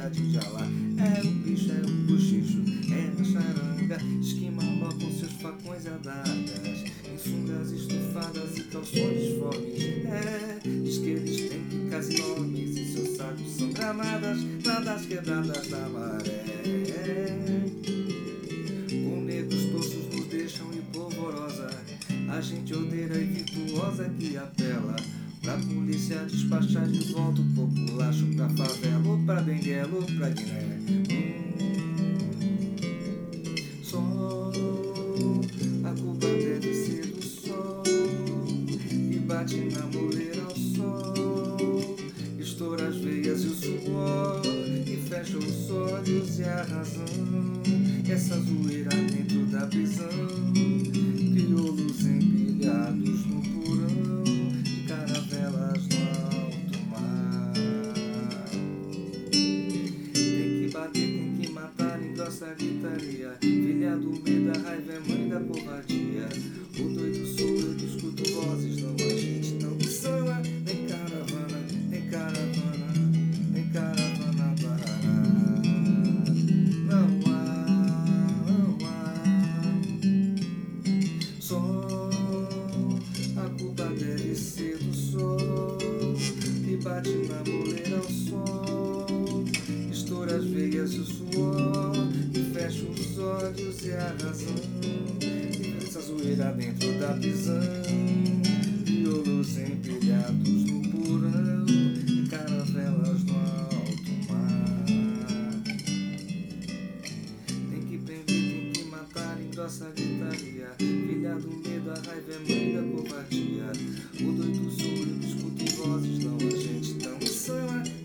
de Jalá. É o bicho, é o cochicho, é a charanga, esquima mal com seus facões e adagas, em sungas estufadas e calções disformes. Diz que eles têm picas enormes e seus sacos são granadas lá das quebradas da maré. Com negros tossos nos deixam empolvorosa, a gente ordeira e virtuosa que apela pra polícia despachar de volta o populacho pra favela, ou pra Benguela, ou pra Guiné. Só a culpa deve ser do sol que bate na moleira ao sol, estoura as veias e o suor e fecha os olhos e a razão. Essa zoeira dentro da prisão, crioulos empilhados no porão de caravelas no alto mar. Tem que bater, tem que matar, engrossa a gritaria. Filha do medo, a raiva é mãe da covardia. O doido sou eu que escuto vozes, não a gente não me sana. Nem caravana, nem caravana, nem caravana barará. Não há. Só a culpa deve ser do sol que bate na moleira ao sol, estoura as veias e o suor e fecha os olhos e a razão. E essa zoeira dentro da prisão, violos empilhados no porão e caravelas no alto mar. Tem que prender, tem que matar, engrossa a gritaria. Filha do medo, a raiva é mãe da covardia. O doido sou eu, escuto vozes, não a gente tão insana.